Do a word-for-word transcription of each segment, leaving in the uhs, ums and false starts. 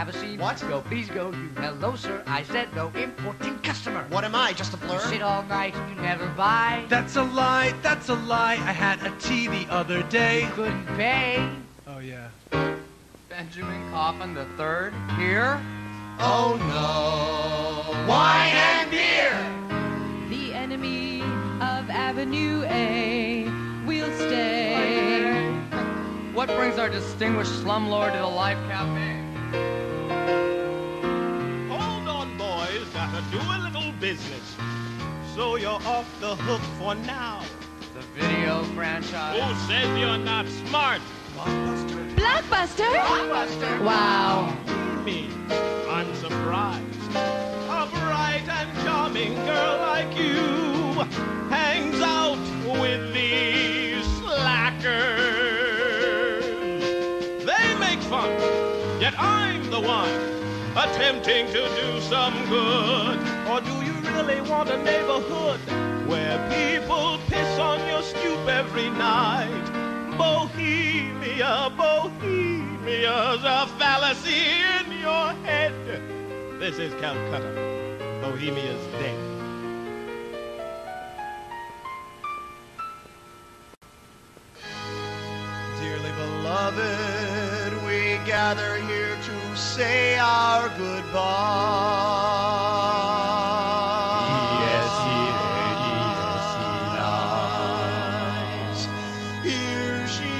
have a seat. What? Go, please go. You, hello, sir. I said no. Important customer. What am I, just a blur? You sit all night, you never buy. That's a lie, that's a lie. I had a tea the other day. You couldn't pay. Oh, yeah. Benjamin Coffin the third here? Oh, no. Wine and beer! The enemy of Avenue A will stay. What brings our distinguished slumlord to the Life Cafe? Hold on, boys, gotta do a little business. So you're off the hook for now. The video franchise. Who says you're not smart? Blockbuster. Blockbuster? Blockbuster. Wow. Me, I'm surprised. A bright and charming girl like you hangs out with these slackers. They make fun, yet I'm the one attempting to do some good. Or do you really want a neighborhood where people piss on your stoop every night? Bohemia, Bohemia's a fallacy in your head. This is Calcutta. Bohemia's dead. Dearly beloved, we gather here to say our goodbye. Yes, yes, Here she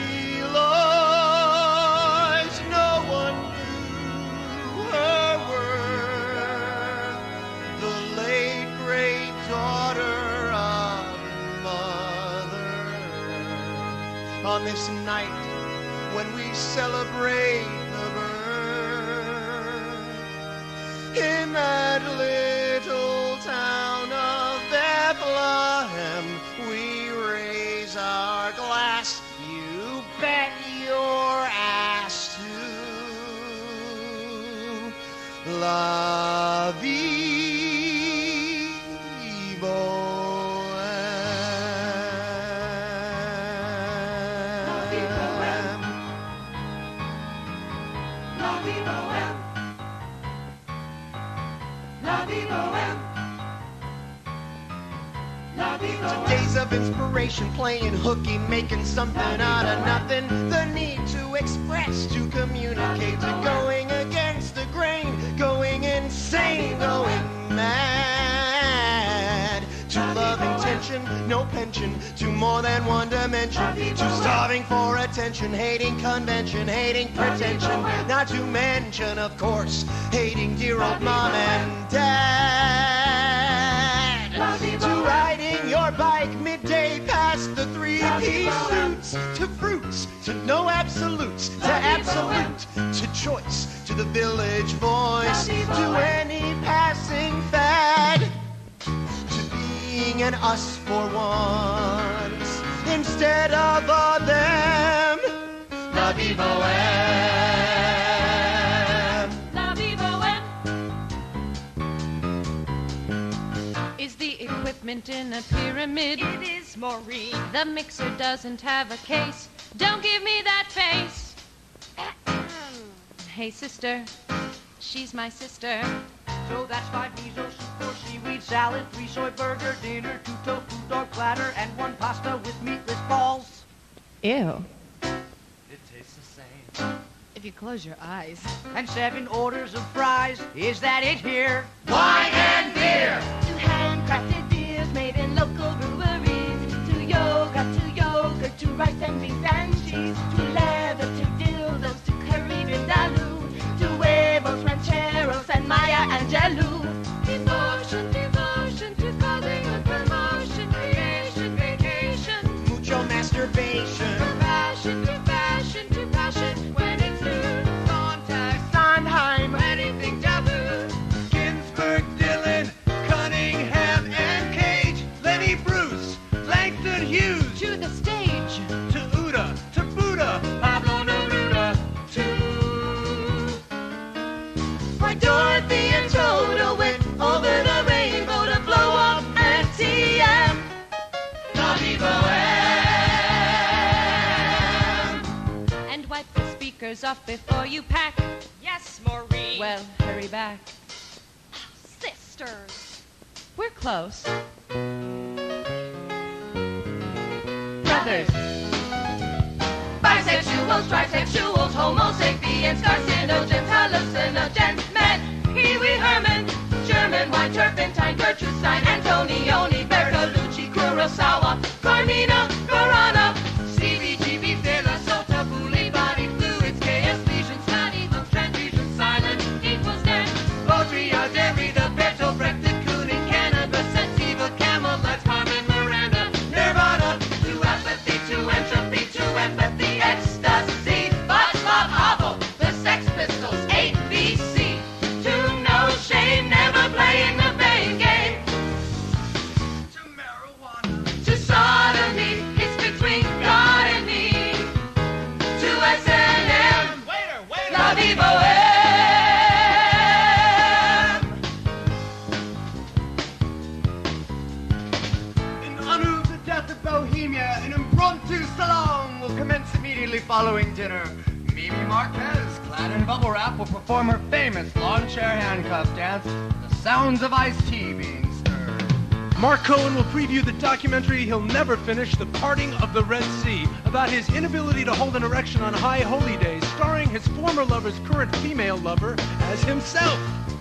lies, no one knew her worth. The late great daughter of Mother Earth. On this night when we celebrate the birth in that little town of Bethlehem, we raise our glass, you bet your ass to La Vie Bohème. La vie bohème. La vie bohème. La vie bohème. Days of inspiration, playing hooky, making something out of nothing. The need to express, to communicate, to going against the grain, going insane, going mad. To love intention, no pension, to more than one dimension, to starving for attention, hating convention, hating pretension, not to mention, of course, hating dear old mom and dad. To riding your bike midday past the three-piece suits, to fruits, to no absolutes, to absolute, to choice, to the village voice, to any passing fad, to being an us for once instead of a them. La vie bohème. La vie bohème. Is the equipment in a pyramid? It is Maureen. The mixer doesn't have a case. Don't give me that face. Hey, sister. She's my sister. So that's five miso soup, four seaweed salad, three soy burger, dinner, two tofu dog platter, and one pasta with meatless balls. Ew. It tastes the same. If you close your eyes. And seven orders of fries. Is that it here? Wine and beer. To handcrafted beers made in local breweries. To yoga, to yogurt, to rice and beans and cheese. To leather, to dildos, to curry vindaloo. To huevos, rancheros, and Maya Angelou. Devotion, devotion to causing a promotion, creation, vacation. Mucho masturbation. From passion to fashion to passion. When it's new, Sontag, Sondheim. anything taboo. Ginsberg, Dylan, Cunningham, and Cage. Lenny Bruce, Langston Hughes. To the stage. To Uda, to Buddha, Pablo Neruda, to... Why Dorothy and Toto went over the rainbow to blow up at T M. La vie bohème. And wipe the speaker knickers off before you pack. Yes, Maureen. Well, hurry back. Sisters. We're close. Brothers. Bisexuals, trisexuals, homo sapiens, carcinogens, hallucinogens, men, Pee Wee Herman, German, white turpentine, Gertrude Stein, Antonioni, Bertolucci, Kurosawa, Carmina, Burana, C B G B, De La Sota, Bully, body fluids, K S lesions, not evils, transfusions, silent equals death, Baudrillard, Derrida, Bertolt Brecht, de Kooning, cannabis, sativa, Camelot, Carmen Miranda, Nirvana, to apathy, to entropy, to empathy, ecstasy, Václav Havel, the Sex Pistols, A B C, to no shame, never playing the vain game, to marijuana, to sodomy, it's between God and me, to S and M, Waiter, waiter! La Vivo M. In honor of the death of Bohemia, an impromptu salon will commence immediately following dinner. Mimi Marquez, clad in bubble wrap, will perform her famous lawn chair handcuff dance, the sounds of iced tea being stirred. Mark Cohen will preview the documentary He'll Never Finish, The Parting of the Red Sea, about his inability to hold an erection on high holy days, starring his former lover's current female lover as himself.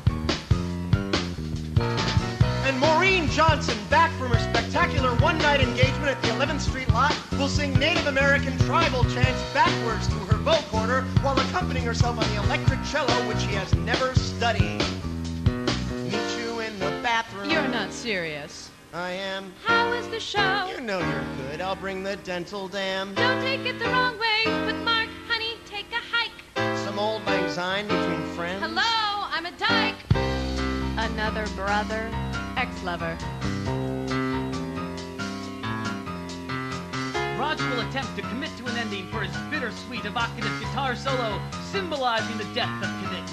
And Maureen Johnson, back from her spectacular one-night engagement at the eleventh Street lot, will sing Native American tribal chants backwards through her vocorder while accompanying herself on the electric cello, which she has never studied. Meet you in the bathroom. You're not serious. I am. How was the show? You know you're good. I'll bring the dental dam. Don't take it the wrong way, but Mark, honey, take a hike. Some old lang syne between friends. Hello, I'm a dyke. Another brother, ex-lover. Raj will attempt to commit to an ending for his bittersweet evocative guitar solo, symbolizing the death of commitment.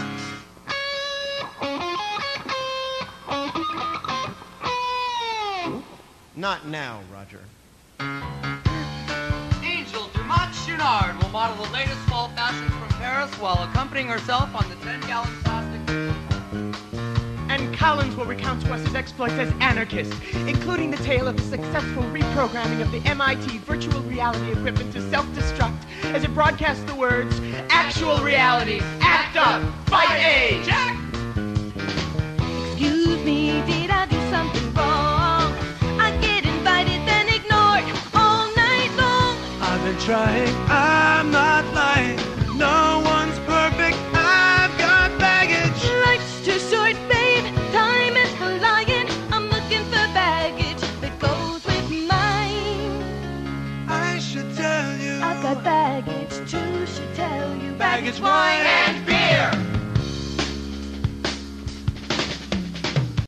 Not now, Roger. Angel Dumont Chouinard will model the latest fall fashions from Paris while accompanying herself on the ten-gallon plastic. And Collins will recount to us his exploits as anarchist, including the tale of the successful reprogramming of the M I T virtual reality equipment to self-destruct as it broadcasts the words, "Actual reality, act up, fight AIDS!" Jack! Excuse me, did I do something wrong? I get invited, then ignored all night long. I've been trying, I'm not lying. No one's perfect, I've got baggage. Life's too short, babe. Time is for lying. I'm looking for baggage that goes with mine. I should tell you. I've got baggage too, should tell you. Baggage, wine, and beer.